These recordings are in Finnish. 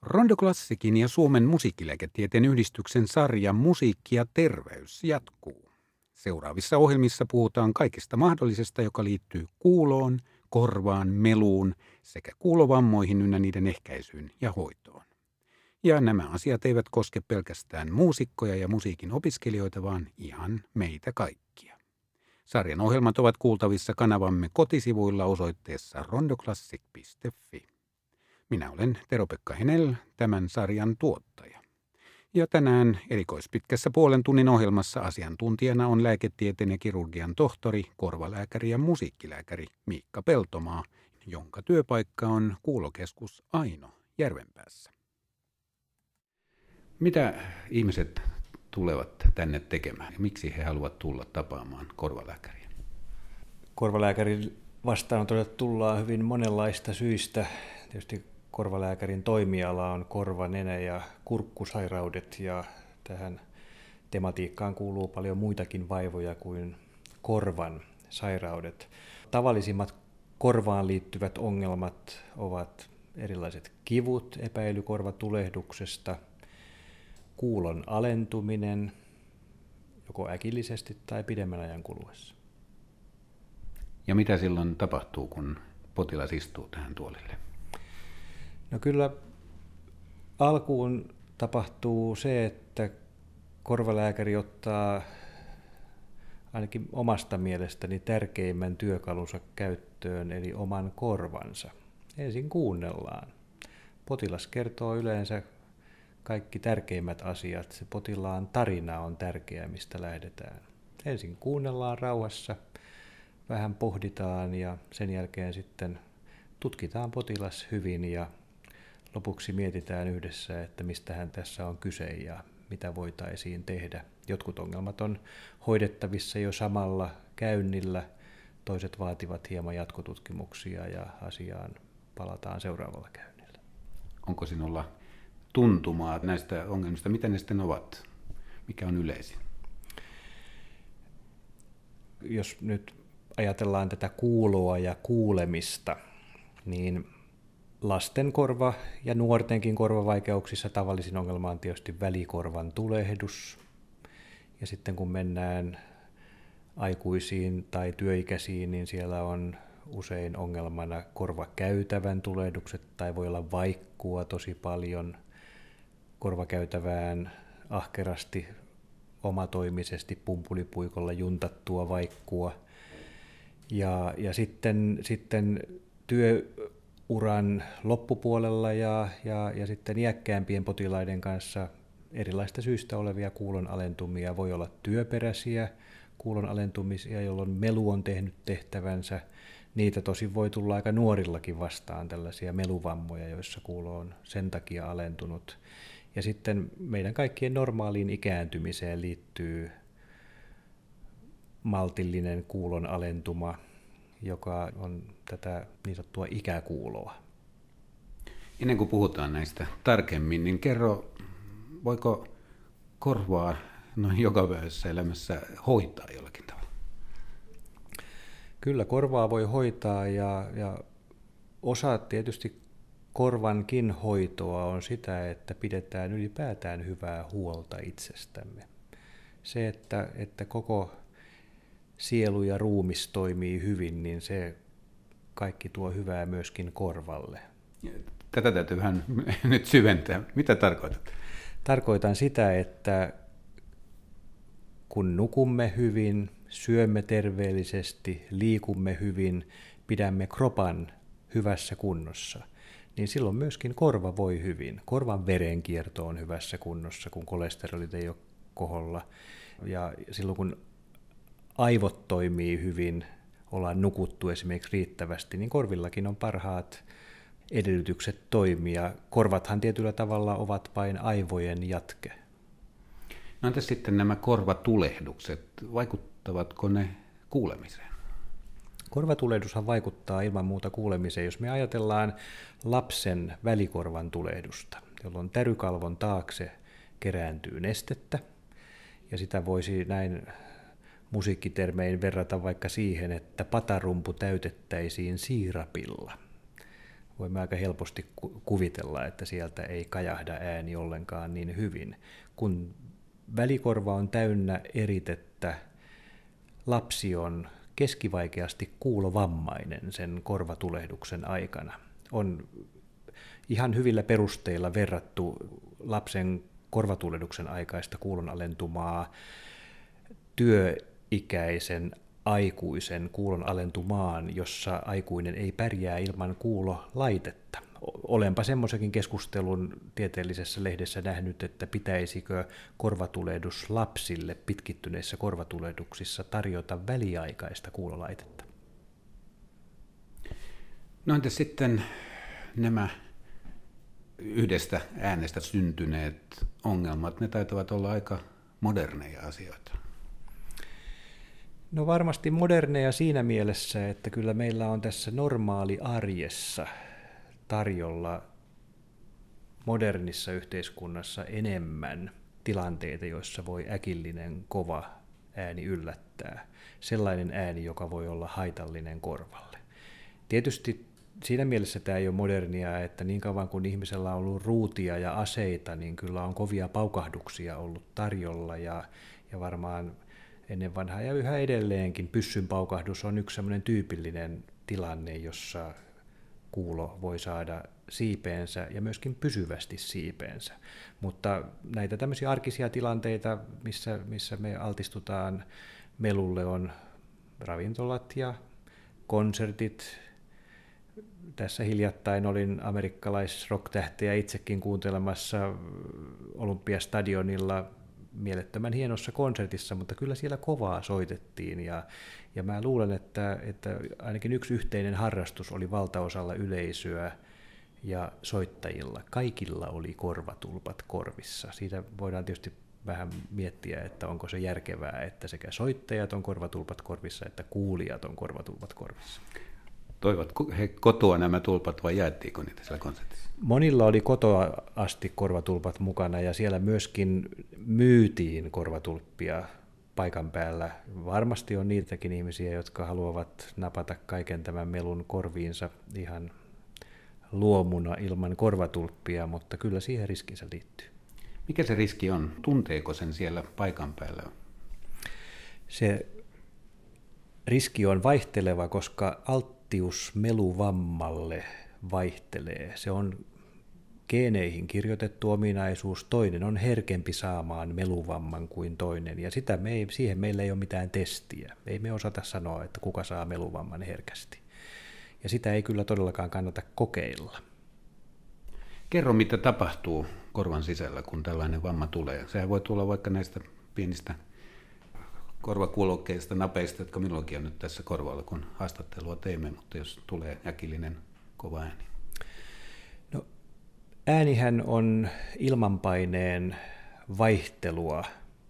Rondo Classicin ja Suomen musiikkilääketieteen yhdistyksen sarja Musiikki ja terveys jatkuu. Seuraavissa ohjelmissa puhutaan kaikesta mahdollisesta, joka liittyy kuuloon, korvaan, meluun sekä kuulovammoihin ynnä niiden ehkäisyyn ja hoitoon. Ja nämä asiat eivät koske pelkästään muusikkoja ja musiikin opiskelijoita, vaan ihan meitä kaikkia. Sarjan ohjelmat ovat kuultavissa kanavamme kotisivuilla osoitteessa rondoclassic.fi. Minä olen Tero-Pekka Henel, tämän sarjan tuottaja. Ja tänään erikoispitkässä puolen tunnin ohjelmassa asiantuntijana on lääketieteen ja kirurgian tohtori, korvalääkäri ja musiikkilääkäri Miikka Peltomaa, jonka työpaikka on kuulokeskus Aino Järvenpäässä. Mitä ihmiset tulevat tänne tekemään ja miksi he haluavat tulla tapaamaan korvalääkäriä? Korvalääkärin vastaanotolle tullaan hyvin monenlaista syistä. Tietysti korvalääkärin toimiala on korva-, nenä- ja kurkkusairaudet, ja tähän tematiikkaan kuuluu paljon muitakin vaivoja kuin korvan sairaudet. Tavallisimmat korvaan liittyvät ongelmat ovat erilaiset kivut, epäily korvatulehduksesta, kuulon alentuminen, joko äkillisesti tai pidemmän ajan kuluessa. Ja mitä silloin tapahtuu, kun potilas istuu tähän tuolille? No kyllä alkuun tapahtuu se, että korvalääkäri ottaa ainakin omasta mielestäni tärkeimmän työkalunsa käyttöön, eli oman korvansa. Ensin kuunnellaan. Potilas kertoo yleensä kaikki tärkeimmät asiat. Se potilaan tarina on tärkeä, mistä lähdetään. Ensin kuunnellaan rauhassa, vähän pohditaan ja sen jälkeen sitten tutkitaan potilas hyvin ja lopuksi mietitään yhdessä, että mistähän tässä on kyse ja mitä voitaisiin tehdä. Jotkut ongelmat on hoidettavissa jo samalla käynnillä, toiset vaativat hieman jatkotutkimuksia ja asiaan palataan seuraavalla käynnillä. Onko sinulla tuntumaa näistä ongelmista? Mitä ne sitten ovat? Mikä on yleisin? Jos nyt ajatellaan tätä kuuloa ja kuulemista, niin lasten korva ja nuortenkin korvavaikeuksissa tavallisin ongelma on tietysti välikorvan tulehdus. Ja sitten kun mennään aikuisiin tai työikäisiin, niin siellä on usein ongelmana korvakäytävän tulehdukset tai voi olla vaikkua tosi paljon. Korvakäytävään ahkerasti omatoimisesti pumpulipuikolla juntattua vaikkua. Ja sitten työuran loppupuolella ja sitten iäkkäämpien potilaiden kanssa erilaisista syistä olevia kuulon alentumia. Voi olla työperäisiä kuulon alentumisia, jolloin melu on tehnyt tehtävänsä. Niitä tosin voi tulla aika nuorillakin vastaan, tällaisia meluvammoja, joissa kuulo on sen takia alentunut. Ja sitten meidän kaikkien normaaliin ikääntymiseen liittyy maltillinen kuulon alentuma, joka on tätä niin sanottua ikäkuuloa. Ennen kuin puhutaan näistä tarkemmin, niin kerro, voiko korvaa noin jokapäiväisessä elämässä hoitaa jollakin tavalla? Kyllä korvaa voi hoitaa ja osa tietysti korvankin hoitoa on sitä, että pidetään ylipäätään hyvää huolta itsestämme. Se, että koko sielu ja ruumis toimii hyvin, niin se kaikki tuo hyvää myöskin korvalle. Tätä täytyy vähän nyt syventää. Mitä tarkoitat? Tarkoitan sitä, että kun nukumme hyvin, syömme terveellisesti, liikumme hyvin, pidämme kropan hyvässä kunnossa, niin silloin myöskin korva voi hyvin. Korvan verenkierto on hyvässä kunnossa, kun kolesterolit ei ole koholla. Ja silloin kun aivot toimii hyvin, ollaan nukuttu esimerkiksi riittävästi, niin korvillakin on parhaat edellytykset toimia. Korvathan tietyllä tavalla ovat vain aivojen jatke. No entäs sitten nämä korvatulehdukset, vaikuttavatko ne kuulemiseen? Korvatulehdushan vaikuttaa ilman muuta kuulemiseen. Jos me ajatellaan lapsen välikorvan tulehdusta, jolloin tärykalvon taakse kerääntyy nestettä, ja sitä voisi näin musiikkitermein verrata vaikka siihen, että patarumpu täytettäisiin siirapilla. voimme aika helposti kuvitella, että sieltä ei kajahda ääni ollenkaan niin hyvin. Kun välikorva on täynnä eritettä, lapsi on keskivaikeasti kuulovammainen sen korvatulehduksen aikana. On ihan hyvillä perusteilla verrattu lapsen korvatulehduksen aikaista kuulon alentumaa työikäisen aikuisen kuulon alentumaan, jossa aikuinen ei pärjää ilman kuulolaitetta. Olenpa semmoisenkin keskustelun tieteellisessä lehdessä nähnyt, että pitäisikö korvatulehdus lapsille pitkittyneissä korvatulehduksissa tarjota väliaikaista kuulolaitetta. No entäs sitten nämä yhdestä äänestä syntyneet ongelmat, ne taitavat olla aika moderneja asioita. No varmasti moderneja siinä mielessä, että kyllä meillä on tässä normaali arjessa tarjolla modernissa yhteiskunnassa enemmän tilanteita, joissa voi äkillinen kova ääni yllättää. Sellainen ääni, joka voi olla haitallinen korvalle. Tietysti siinä mielessä tämä ei ole modernia, että niin kauan kuin ihmisellä on ollut ruutia ja aseita, niin kyllä on kovia paukahduksia ollut tarjolla ja varmaan ennen vanhaa ja yhä edelleenkin pyssyn paukahdus on yksi sellainen tyypillinen tilanne, jossa kuulo voi saada siipeensä ja myöskin pysyvästi siipeensä. Mutta näitä tämmöisiä arkisia tilanteita, missä me altistutaan melulle, on ravintolat ja konsertit. Tässä hiljattain olin amerikkalaisrock-tähteä itsekin kuuntelemassa Olympiastadionilla mielettömän hienossa konsertissa, mutta kyllä siellä kovaa soitettiin ja mä luulen, että ainakin yksi yhteinen harrastus oli valtaosalla yleisöä ja soittajilla. Kaikilla oli korvatulpat korvissa. Siitä voidaan tietysti vähän miettiä, että onko se järkevää, että sekä soittajat on korvatulpat korvissa, että kuulijat on korvatulpat korvissa. Toivat he kotoa nämä tulpat vai jaettiinko niitä siellä konsertissa? Monilla oli kotoa asti korvatulpat mukana ja siellä myöskin myytiin korvatulppia paikan päällä. Varmasti on niitäkin ihmisiä, jotka haluavat napata kaiken tämän melun korviinsa ihan luomuna ilman korvatulppia, mutta kyllä siihen riskinsä liittyy. Mikä se riski on? Tunteeko sen siellä paikan päällä? Se riski on vaihteleva, koska alttius meluvammalle vaihtelee. Se on geeneihin kirjoitettu ominaisuus. Toinen on herkempi saamaan meluvamman kuin toinen, ja siihen meillä ei ole mitään testiä. Ei me osata sanoa, että kuka saa meluvamman herkästi. Ja sitä ei kyllä todellakaan kannata kokeilla. Kerro, mitä tapahtuu korvan sisällä, kun tällainen vamma tulee. Sehän voi tulla vaikka näistä pienistä korvakuulokkeista, napeista, jotka minullakin on nyt tässä korvalla, kun haastattelua teemme, mutta jos tulee äkillinen kova ääni. No, äänihän on ilmanpaineen vaihtelua.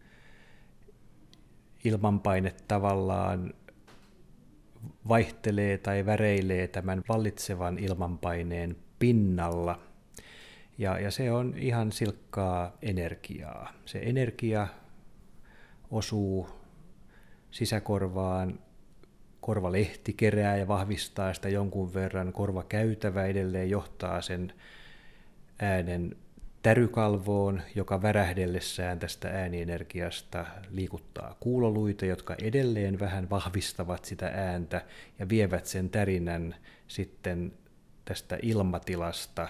Ilmanpaine tavallaan vaihtelee tai väreilee tämän vallitsevan ilmanpaineen pinnalla, ja se on ihan silkkaa energiaa. Se energia osuu sisäkorvaan, korvalehti kerää ja vahvistaa sitä jonkun verran, korvakäytävä edelleen johtaa sen äänen tärykalvoon, joka värähdellessään tästä äänienergiasta liikuttaa kuuloluita, jotka edelleen vähän vahvistavat sitä ääntä ja vievät sen tärinän sitten tästä ilmatilasta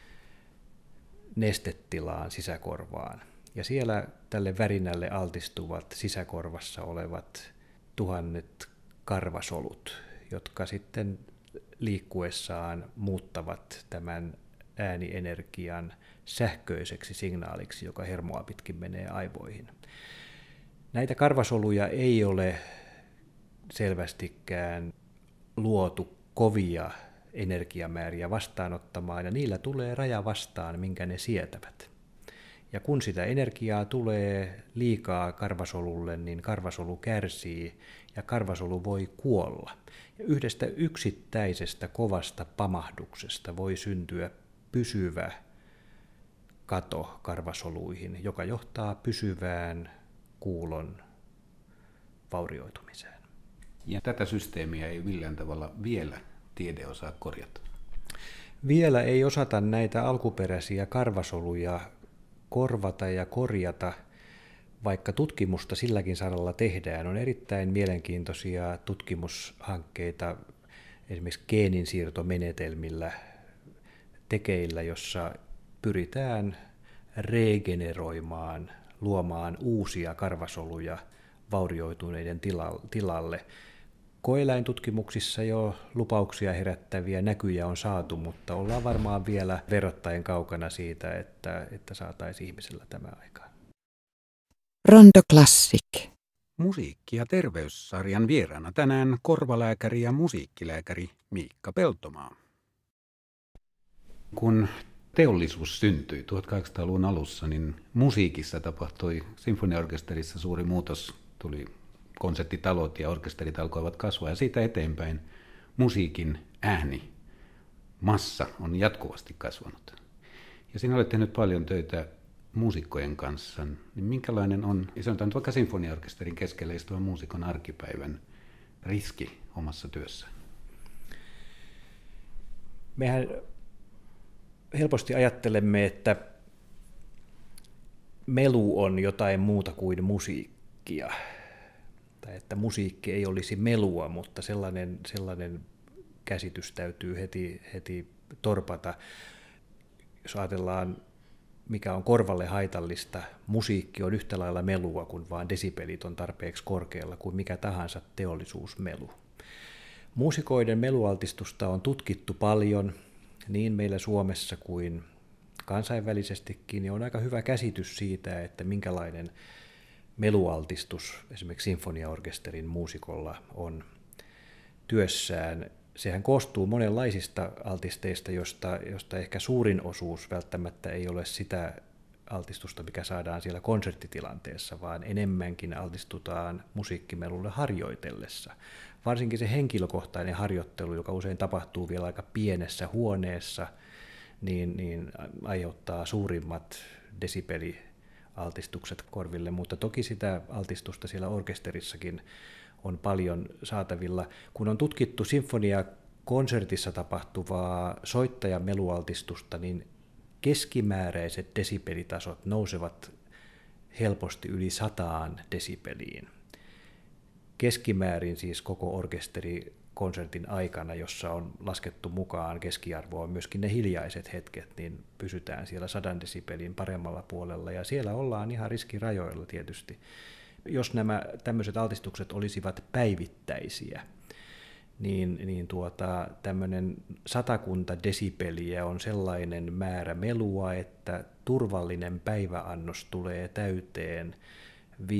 nestetilaan sisäkorvaan. Ja siellä tälle värinälle altistuvat sisäkorvassa olevat tuhannet karvasolut, jotka sitten liikkuessaan muuttavat tämän äänienergian sähköiseksi signaaliksi, joka hermoa pitkin menee aivoihin. Näitä karvasoluja ei ole selvästikään luotu kovia energiamääriä vastaanottamaan, ja niillä tulee raja vastaan, minkä ne sietävät. Ja kun sitä energiaa tulee liikaa karvasolulle, niin karvasolu kärsii ja karvasolu voi kuolla. Ja yhdestä yksittäisestä kovasta pamahduksesta voi syntyä pysyvä kato karvasoluihin, joka johtaa pysyvään kuulon vaurioitumiseen. Ja tätä systeemiä ei millään tavalla vielä tiede osaa korjata. Vielä ei osata näitä alkuperäisiä karvasoluja korvata ja korjata, vaikka tutkimusta silläkin saralla tehdään. On erittäin mielenkiintoisia tutkimushankkeita esimerkiksi geeninsiirtomenetelmillä tekeillä, jossa pyritään regeneroimaan, luomaan uusia karvasoluja vaurioituneiden tilalle. Koeläintutkimuksissa jo lupauksia herättäviä näkyjä on saatu, mutta ollaan varmaan vielä verrattain kaukana siitä, että saataisiin ihmisellä tämä aikaan. Rondo Classic. Musiikki- ja terveyssarjan vieraana tänään korvalääkäri ja musiikkilääkäri Miikka Peltomaa. Kun teollisuus syntyi 1800-luvun alussa, niin musiikissa tapahtui sinfoniaorkesterissa suuri muutos. Tuli konserttitalot ja orkesterit alkoivat kasvaa ja siitä eteenpäin musiikin ääni, massa on jatkuvasti kasvanut. Ja sinä olet tehnyt paljon töitä muusikkojen kanssa, niin minkälainen on, sanotaan vaikka sinfoniaorkesterin keskellä istuvan muusikon arkipäivän riski omassa työssään? Mehän helposti ajattelemme, että melu on jotain muuta kuin musiikkia, tai että musiikki ei olisi melua, mutta sellainen käsitys täytyy heti torpata. Jos ajatellaan, mikä on korvalle haitallista, musiikki on yhtä lailla melua, kun vaan desibelit on tarpeeksi korkealla kuin mikä tahansa teollisuusmelu. Muusikoiden melualtistusta on tutkittu paljon, niin meillä Suomessa kuin kansainvälisestikin, niin on aika hyvä käsitys siitä, että minkälainen melualtistus esimerkiksi sinfoniaorkesterin muusikolla on työssään. Sehän koostuu monenlaisista altisteista, josta ehkä suurin osuus välttämättä ei ole sitä altistusta, mikä saadaan siellä konserttitilanteessa, vaan enemmänkin altistutaan musiikkimelulle harjoitellessa. Varsinkin se henkilökohtainen harjoittelu, joka usein tapahtuu vielä aika pienessä huoneessa, niin aiheuttaa suurimmat desibelialtistukset korville, mutta toki sitä altistusta siellä orkesterissakin on paljon saatavilla. Kun on tutkittu sinfoniakonsertissa tapahtuvaa soittajan melualtistusta, niin keskimääräiset desibelitasot nousevat helposti yli 100 desibeliin. Keskimäärin siis koko orkesterikonsertin aikana, jossa on laskettu mukaan keskiarvoon myöskin ne hiljaiset hetket, niin pysytään siellä 100 desibelin paremmalla puolella, ja siellä ollaan ihan riskirajoilla tietysti. Jos nämä tämmöiset altistukset olisivat päivittäisiä, niin tämmöinen 100 desibeliä on sellainen määrä melua, että turvallinen päiväannos tulee täyteen 15-30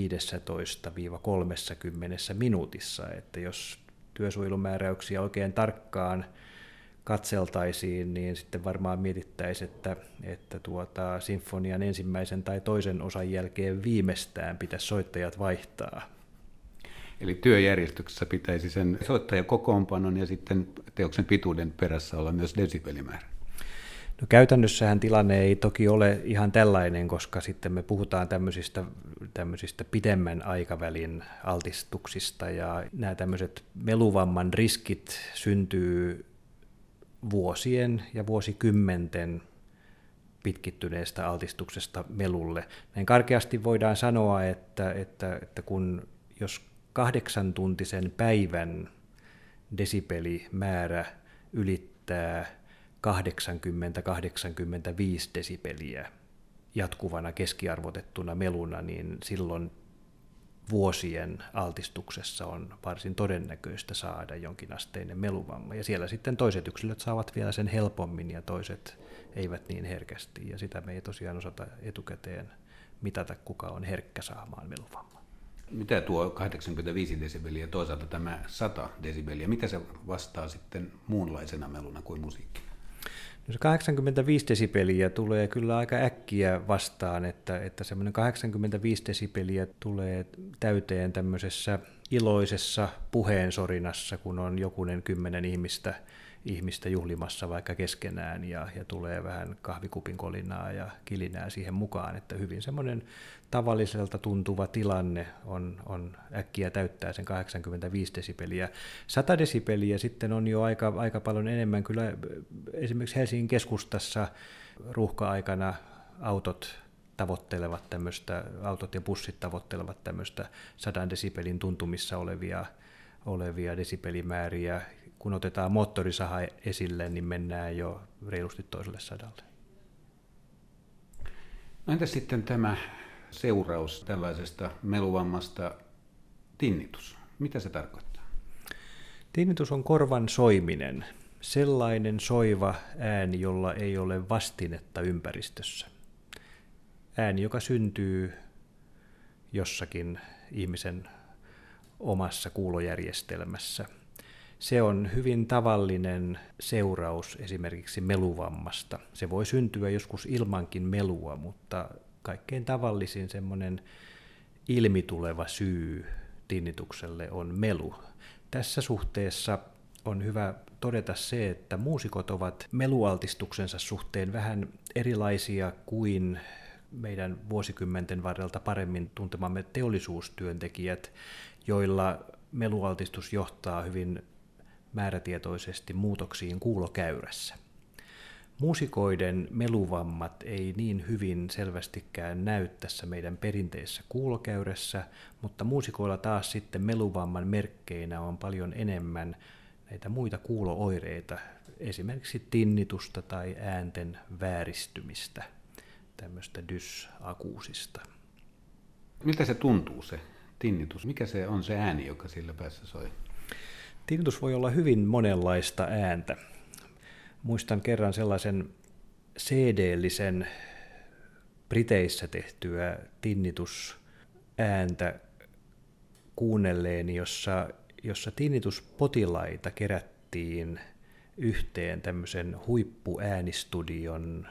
minuutissa. Että jos työsuojelumääräyksiä oikein tarkkaan katseltaisiin, niin sitten varmaan mietittäisiin, että sinfonian ensimmäisen tai toisen osan jälkeen viimeistään pitäisi soittajat vaihtaa. Eli työjärjestyksessä pitäisi sen soittajakokoonpanon ja sitten teoksen pituuden perässä olla myös desibelimäärä. No käytännössähän tilanne ei toki ole ihan tällainen, koska sitten me puhutaan tämmöisistä pidemmän aikavälin altistuksista, ja nämä tämmöiset meluvamman riskit syntyy vuosien ja vuosikymmenten pitkittyneestä altistuksesta melulle. Näin karkeasti voidaan sanoa, että jos 8-tuntisen päivän desibelimäärä ylittää 80-85 desibeliä jatkuvana keskiarvotettuna meluna, niin silloin vuosien altistuksessa on varsin todennäköistä saada jonkinasteinen meluvamma. Ja siellä sitten toiset yksilöt saavat vielä sen helpommin ja toiset eivät niin herkästi. Ja sitä me ei tosiaan osata etukäteen mitata, kuka on herkkä saamaan meluvamman. Mitä tuo 85 desibeliä ja toisaalta tämä 100 desibeliä, mitä se vastaa sitten muunlaisena meluna kuin musiikki? No se 85 desibeliä tulee kyllä aika äkkiä vastaan, että semmoinen 85 desibeliä tulee täyteen tämmöisessä iloisessa puheensorinassa, kun on jokunen 10 ihmistä juhlimassa vaikka keskenään ja tulee vähän kahvikupin kolinaa ja kilinää siihen mukaan, että hyvin semmoinen tavalliselta tuntuva tilanne on äkkiä täyttää sen 85 desibeliä. 100 desibeliä sitten on jo aika paljon enemmän. Kyllä esimerkiksi Helsingin keskustassa ruuhka-aikana autot ja bussit tavoittelevat tämmöistä 100 desibelin tuntumissa olevia desibelimääriä. Kun otetaan moottorisaha esille, niin mennään jo reilusti toiselle 100. No entäs sitten tämä seuraus tällaisesta meluvammasta, tinnitus? Mitä se tarkoittaa? Tinnitus on korvan soiminen, sellainen soiva ääni, jolla ei ole vastinetta ympäristössä. Ääni, joka syntyy jossakin ihmisen omassa kuulojärjestelmässä. Se on hyvin tavallinen seuraus esimerkiksi meluvammasta. Se voi syntyä joskus ilmankin melua, mutta kaikkein tavallisin semmoinen ilmituleva syy tinnitukselle on melu. Tässä suhteessa on hyvä todeta se, että muusikot ovat melualtistuksensa suhteen vähän erilaisia kuin meidän vuosikymmenten varrelta paremmin tuntemamme teollisuustyöntekijät, joilla melualtistus johtaa hyvin määrätietoisesti muutoksiin kuulokäyrässä. Muusikoiden meluvammat ei niin hyvin selvästikään näy tässä meidän perinteisessä kuulokäyrässä, mutta muusikoilla taas sitten meluvamman merkkeinä on paljon enemmän näitä muita kuulooireita, esimerkiksi tinnitusta tai äänten vääristymistä, tämmöistä dysakuusista. Miltä se tuntuu se tinnitus? Mikä se on se ääni, joka sillä päässä soi? Tinnitus voi olla hyvin monenlaista ääntä. Muistan kerran sellaisen CD-llesen Briteissä tehtyä tinnitusääntä kuunnelleeni, jossa tinnituspotilaita kerättiin yhteen tämmöisen huippuäänistudion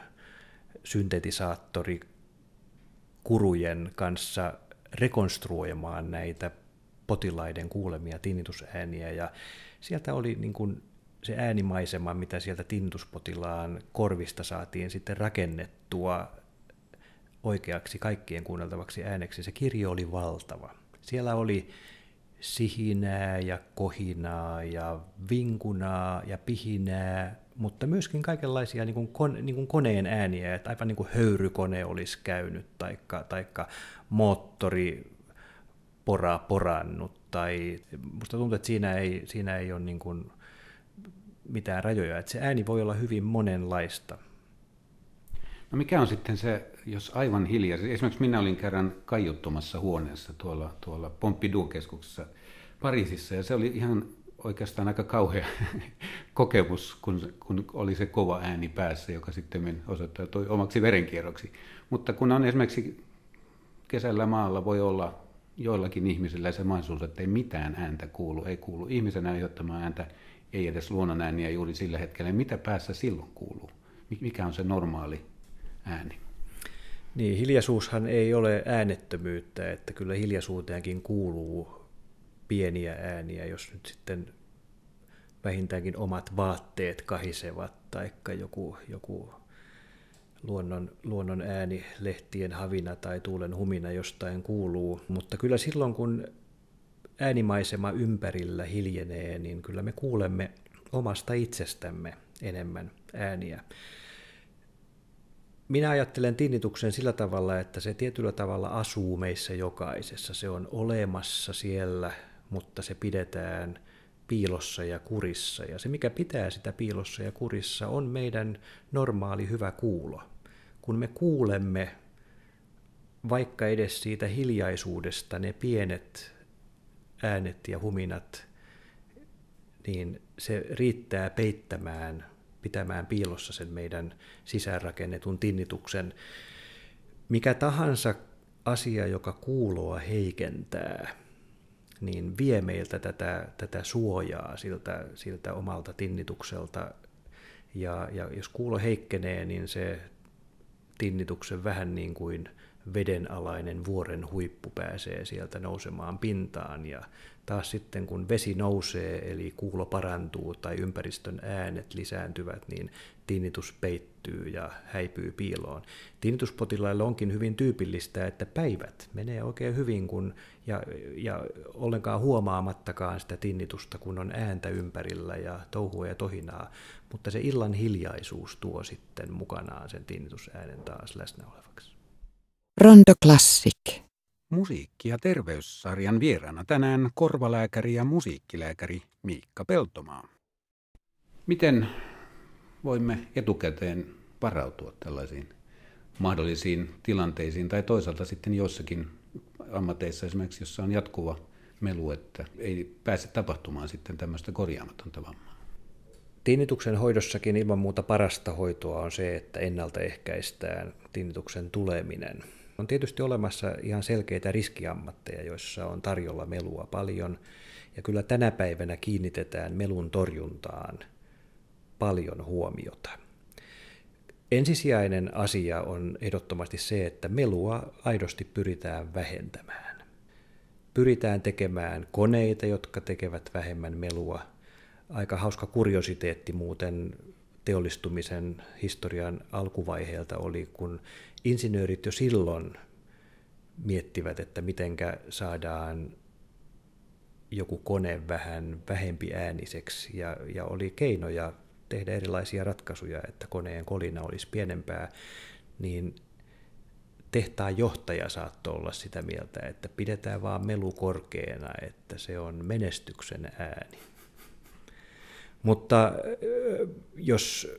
syntetisaattorikurujen kanssa rekonstruoimaan näitä potilaiden kuulemia tinnitusääniä, ja sieltä oli niin kuin se äänimaisema, mitä sieltä tinnituspotilaan korvista saatiin sitten rakennettua oikeaksi kaikkien kuunneltavaksi ääneksi. Se kirjo oli valtava. Siellä oli sihinää ja kohinaa ja vinkunaa ja pihinää, mutta myöskin kaikenlaisia niin kuin koneen ääniä, että aivan niin kuin höyrykone olisi käynyt, taikka moottori porannut, tai musta tuntuu, että siinä ei ole niin kuin mitään rajoja, että se ääni voi olla hyvin monenlaista. No mikä on sitten se, jos aivan hiljaa, esimerkiksi minä olin kerran kaiuttomassa huoneessa tuolla Pompidou-keskuksessa Pariisissa, ja se oli ihan oikeastaan aika kauhea kokemus, kun oli se kova ääni päässä, joka sitten osoittautui omaksi verenkierroksi. Mutta kun on esimerkiksi kesällä maalla, voi olla joillakin ihmisillä se mahdollisuus, että ei mitään ääntä kuulu, ei kuulu ihmisen aiheuttamaa ääntä, ei edes luonnon ääniä juuri sillä hetkellä. Mitä päässä silloin kuuluu? Mikä on se normaali ääni? Niin, hiljaisuushan ei ole äänettömyyttä, että kyllä hiljaisuuteenkin kuuluu pieniä ääniä, jos nyt sitten vähintäänkin omat vaatteet kahisevat, taikka joku luonnon ääni, lehtien havina tai tuulen humina jostain kuuluu. Mutta kyllä silloin, kun äänimaisema ympärillä hiljenee, niin kyllä me kuulemme omasta itsestämme enemmän ääniä. Minä ajattelen tinnituksen sillä tavalla, että se tietyllä tavalla asuu meissä jokaisessa. Se on olemassa siellä, mutta se pidetään piilossa ja kurissa. Ja se, mikä pitää sitä piilossa ja kurissa, on meidän normaali hyvä kuulo. Kun me kuulemme vaikka edes siitä hiljaisuudesta ne pienet äänet ja huminat, niin se riittää pitämään piilossa sen meidän sisäänrakennetun tinnituksen. Mikä tahansa asia, joka kuuloa heikentää, niin vie meiltä tätä suojaa siltä omalta tinnitukselta. Ja jos kuulo heikkenee, niin se tinnituksen vähän niin kuin vedenalainen vuoren huippu pääsee sieltä nousemaan pintaan, ja taas sitten kun vesi nousee, eli kuulo parantuu tai ympäristön äänet lisääntyvät, niin tinnitus peittyy ja häipyy piiloon. Tinnituspotilaille onkin hyvin tyypillistä, että päivät menee oikein hyvin ja ollenkaan huomaamattakaan sitä tinnitusta, kun on ääntä ympärillä ja touhua ja tohinaa, mutta se illan hiljaisuus tuo sitten mukanaan sen tinnitusäänen taas läsnä olevaksi. Rondo Classic. Musiikki- ja terveyssarjan vieraana tänään korvalääkäri ja musiikkilääkäri Miikka Peltomaa. Miten voimme etukäteen varautua tällaisiin mahdollisiin tilanteisiin tai toisaalta sitten joissakin ammateissa esimerkiksi, jossa on jatkuva melu, että ei pääse tapahtumaan sitten tämmöistä korjaamatonta vammaa? Tinnituksen hoidossakin ilman muuta parasta hoitoa on se, että ennaltaehkäistään tinnituksen tuleminen. On tietysti olemassa ihan selkeitä riskiammatteja, joissa on tarjolla melua paljon, ja kyllä tänä päivänä kiinnitetään melun torjuntaan paljon huomiota. Ensisijainen asia on ehdottomasti se, että melua aidosti pyritään vähentämään. Pyritään tekemään koneita, jotka tekevät vähemmän melua. Aika hauska kuriositeetti muuten teollistumisen historian alkuvaiheelta oli, kun insinöörit jo silloin miettivät, että mitenkä saadaan joku kone vähän vähempi ääniseksi, ja oli keinoja tehdä erilaisia ratkaisuja, että koneen kolina olisi pienempää, niin tehtaan johtaja saattoi olla sitä mieltä, että pidetään vaan melu korkeana, että se on menestyksen ääni. Mutta jos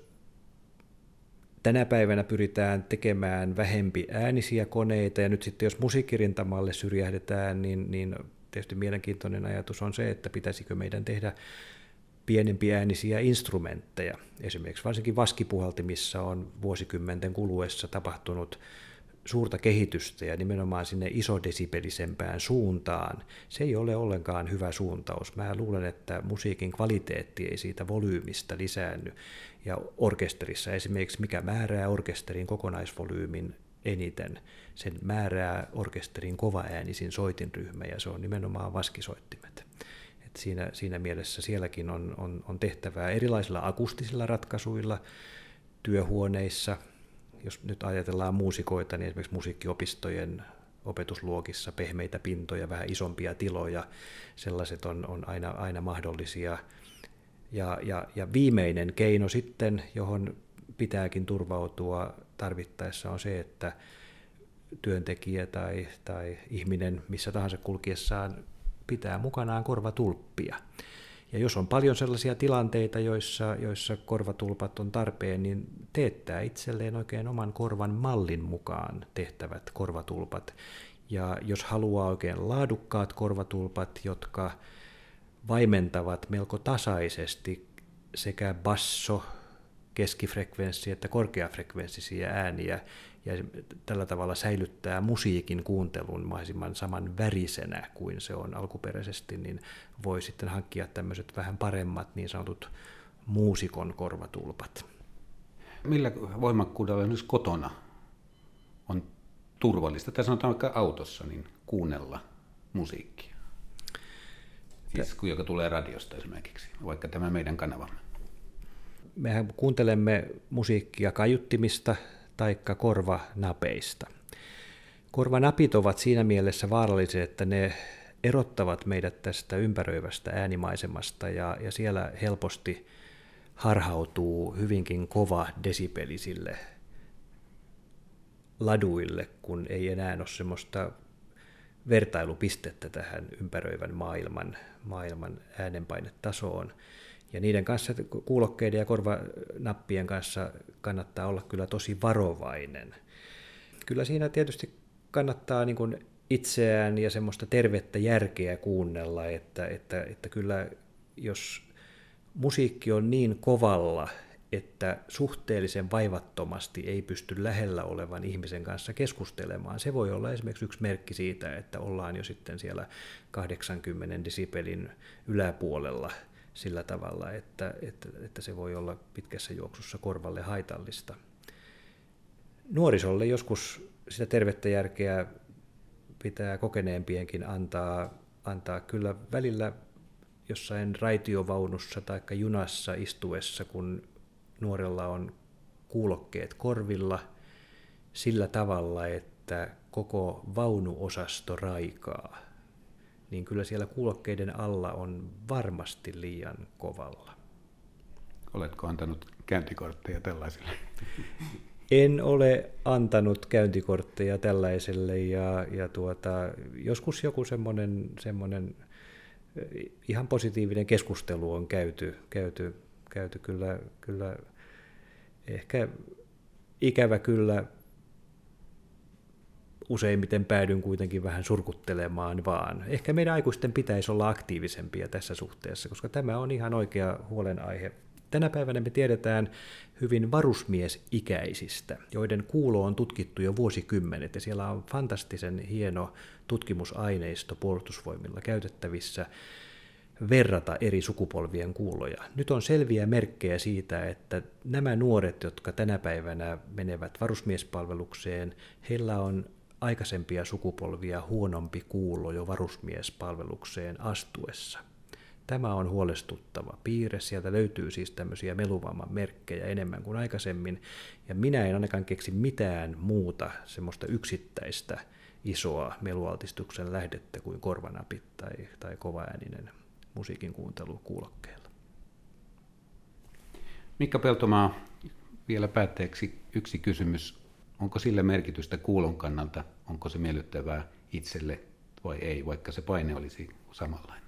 tänä päivänä pyritään tekemään vähempi äänisiä koneita, ja nyt sitten jos musiikkirintamalle syrjähdetään, niin tietysti mielenkiintoinen ajatus on se, että pitäisikö meidän tehdä pienempiä äänisiä instrumentteja. Esimerkiksi varsinkin vaskipuhaltimissa on vuosikymmenten kuluessa tapahtunut suurta kehitystä ja nimenomaan sinne isodesibelisempään suuntaan. Se ei ole ollenkaan hyvä suuntaus. Mä luulen, että musiikin kvaliteetti ei siitä volyymista lisäänny. Ja orkesterissa esimerkiksi, mikä määrää orkesterin kokonaisvolyymin eniten, sen määrää orkesterin kovaäänisin soitinryhmä, ja se on nimenomaan vaskisoittimet. Et siinä mielessä sielläkin on tehtävää erilaisilla akustisilla ratkaisuilla työhuoneissa. Jos nyt ajatellaan muusikoita, niin esimerkiksi musiikkiopistojen opetusluokissa pehmeitä pintoja, vähän isompia tiloja, sellaiset on aina mahdollisia. Ja viimeinen keino sitten, johon pitääkin turvautua tarvittaessa, on se, että työntekijä tai ihminen missä tahansa kulkiessaan pitää mukanaan korvatulppia. Ja jos on paljon sellaisia tilanteita, joissa korvatulpat on tarpeen, niin teettää itselleen oikein oman korvan mallin mukaan tehtävät korvatulpat. Ja jos haluaa oikein laadukkaat korvatulpat, jotka vaimentavat melko tasaisesti sekä basso, keskifrekvenssi että korkeafrekvenssisiä ääniä, ja tällä tavalla säilyttää musiikin kuuntelun mahdollisimman saman värisenä kuin se on alkuperäisesti, niin voi sitten hankkia tämmöiset vähän paremmat niin sanotut muusikon korvatulpat. Millä voimakkuudella esimerkiksi kotona on turvallista, tai sanotaan vaikka autossa, niin kuunnella musiikkia? Siis joka tulee radiosta esimerkiksi, vaikka tämä meidän kanavamme. Mehän kuuntelemme musiikkia kaiuttimista taikka korvanapeista. Korvanapit ovat siinä mielessä vaarallisia, että ne erottavat meidät tästä ympäröivästä äänimaisemasta, ja siellä helposti harhautuu hyvinkin kova desibelisille laduille, kun ei enää ole semmoista vertailupistettä tähän ympäröivän maailman äänenpainetasoon. Ja niiden kanssa, kuulokkeiden ja korvanappien kanssa, kannattaa olla kyllä tosi varovainen. Kyllä siinä tietysti kannattaa niin kuin itseään ja semmoista tervettä järkeä kuunnella, että kyllä jos musiikki on niin kovalla, että suhteellisen vaivattomasti ei pysty lähellä olevan ihmisen kanssa keskustelemaan. Se voi olla esimerkiksi yksi merkki siitä, että ollaan jo sitten siellä 80 desibelin yläpuolella sillä tavalla, että se voi olla pitkässä juoksussa korvalle haitallista. Nuorisolle joskus sitä tervettä järkeä pitää kokeneempienkin antaa kyllä välillä jossain raitiovaunussa tai junassa istuessa, kun nuorella on kuulokkeet korvilla sillä tavalla, että koko vaunuosasto raikaa, niin kyllä siellä kuulokkeiden alla on varmasti liian kovalla. Oletko antanut käyntikortteja tällaisille? En ole antanut käyntikortteja tällaiselle ja joskus joku semmoinen ihan positiivinen keskustelu on käyty kyllä ehkä ikävä kyllä useimmiten päädyn kuitenkin vähän surkuttelemaan vaan. Ehkä meidän aikuisten pitäisi olla aktiivisempia tässä suhteessa, koska tämä on ihan oikea huolenaihe. Tänä päivänä me tiedetään hyvin varusmiesikäisistä, joiden kuulo on tutkittu jo vuosikymmenet, ja siellä on fantastisen hieno tutkimusaineisto Puolustusvoimilla käytettävissä verrata eri sukupolvien kuuloja. Nyt on selviä merkkejä siitä, että nämä nuoret, jotka tänä päivänä menevät varusmiespalvelukseen, heillä on aikaisempia sukupolvia huonompi kuulo jo varusmiespalvelukseen astuessa. Tämä on huolestuttava piirre. Sieltä löytyy siis tämmöisiä meluvamman merkkejä enemmän kuin aikaisemmin, ja minä en ainakaan keksi mitään muuta semmoista yksittäistä isoa melualtistuksen lähdettä kuin korvanapit tai kovaääninen musiikin kuuntelu kuulokkeella. Mikka Peltomaa, vielä päätteeksi yksi kysymys. Onko sillä merkitystä kuulon kannalta? Onko se miellyttävää itselle vai ei, vaikka se paine olisi samanlainen?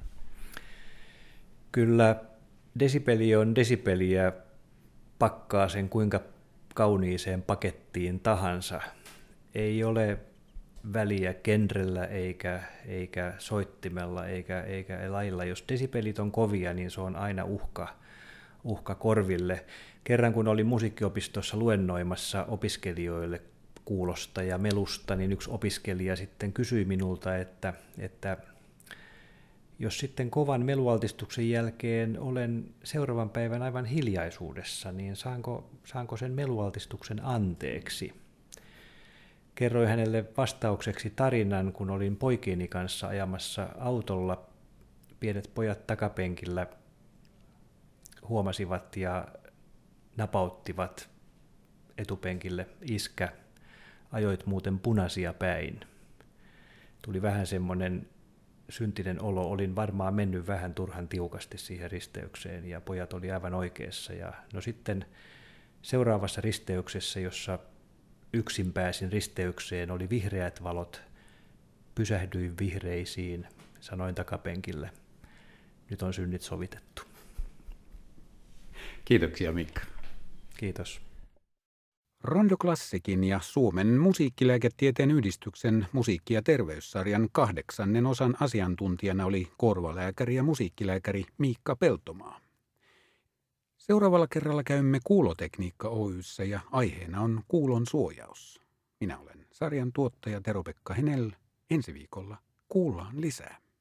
Kyllä desibeli on desibeliä, pakkaa sen kuinka kauniiseen pakettiin tahansa. Ei ole väliä genrellä eikä soittimella eikä lailla. Jos desibelit on kovia, niin se on aina uhka korville. Kerran kun olin musiikkiopistossa luennoimassa opiskelijoille kuulosta ja melusta, niin yksi opiskelija sitten kysyi minulta, että jos sitten kovan melualtistuksen jälkeen olen seuraavan päivän aivan hiljaisuudessa, niin saanko sen melualtistuksen anteeksi? Kerroin hänelle vastaukseksi tarinan, kun olin poikieni kanssa ajamassa autolla. Pienet pojat takapenkillä huomasivat ja napauttivat etupenkille: iskä, ajoit muuten punaisia päin. Tuli vähän semmoinen syntinen olo, olin varmaan mennyt vähän turhan tiukasti siihen risteykseen ja pojat oli aivan oikeassa. Ja no sitten seuraavassa risteyksessä, jossa yksin pääsin risteykseen, oli vihreät valot, pysähdyin vihreisiin, sanoin takapenkille: nyt on synnit sovitettu. Kiitoksia Mikka. Kiitos. Rondo Classicin ja Suomen musiikkilääketieteen yhdistyksen musiikki- ja terveyssarjan 8. osan asiantuntijana oli korvalääkäri ja musiikkilääkäri Mikka Peltomaa. Seuraavalla kerralla käymme Kuulotekniikka Oy:ssä ja aiheena on kuulon suojaus. Minä olen sarjan tuottaja Tero-Pekka Henell. Ensi viikolla kuullaan lisää.